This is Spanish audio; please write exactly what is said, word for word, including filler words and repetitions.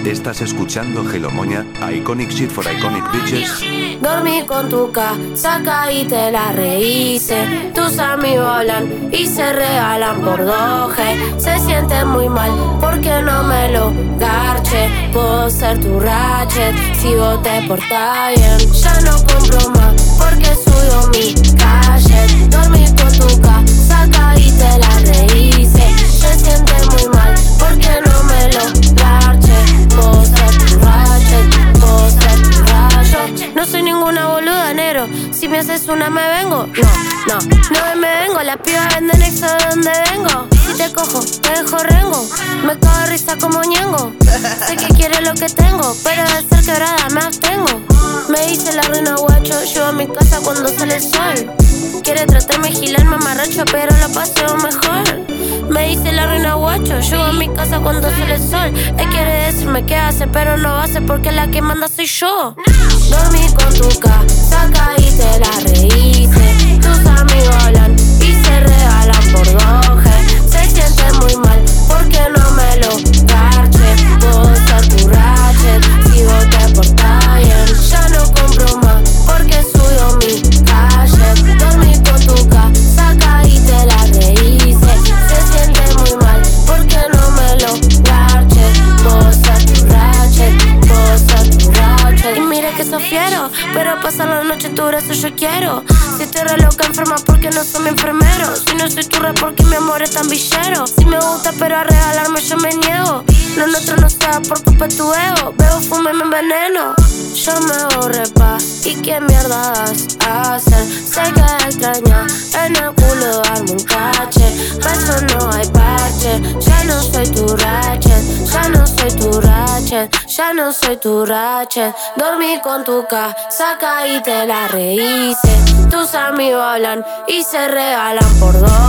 Estás escuchando Hello Moña, Iconic Shit for Iconic Bitches. Dormí con tu casaca y te la rehice. Tus amigos hablan y se regalan por doje. Se siente muy mal porque no me lo garche. Puedo ser tu ratchet si vos te portás bien. Ya no compro más porque subió mi calle. Dormí con tu casaca y te la rehice. Se siente muy mal porque no me lo garche. Puedo ser tu ratchet, puedo ser tu ratchet. No soy ninguna boluda, negro. Si me haces una me vengo. No, no, no me vengo. Las pibas venden exo de donde vengo. Si te cojo, te dejo rengo. Me cago de risa como ñengo. Sé que quieres lo que tengo, pero de ser quebrada me abstengo. Me dice la reina guacho, llevo a mi casa cuando sale el sol. Quiere tratarme gilar, mamarracho, pero lo paseo mejor. Me dice la reina guacho, llego a mi casa cuando sale el sol. Él quiere decirme qué hace, pero no hace porque la que manda soy yo. Dormí con tu casaca y te la rehice. Tus amigos hablan y se regalan por doje. Se siente muy mal porque no me lo garche. Puedo ser tu ratchet si vos te portás bien. Ya no compro más porque subió mi calle. Dormí con tu casaca y te la rehice. Se siente muy mal porque no me lo garche. Puedo ser tu ratchet, puedo ser tu ratchet. Y mira que soy fiero, pero pasar la noche en tu brazo yo quiero. Si estoy re loca enferma porque no soy mi enfermero. Si no soy tu re porque mi amor es tan villero. Si me gusta pero a regalarme yo me niego. Lo nuestro no sea por culpa de tu ego. Bebo, fumo y me enveneno. Yo me borré pa' y qué mierdas hacen. Sé que extraña en el culo darme un cache. Pa' eso no hay parche. Ya no soy tu ratchet, ya no soy tu ratchet, ya no soy tu ratchet. Dormí con tu casaca y te la rehice. Tus amigos hablan y se regalan por dos.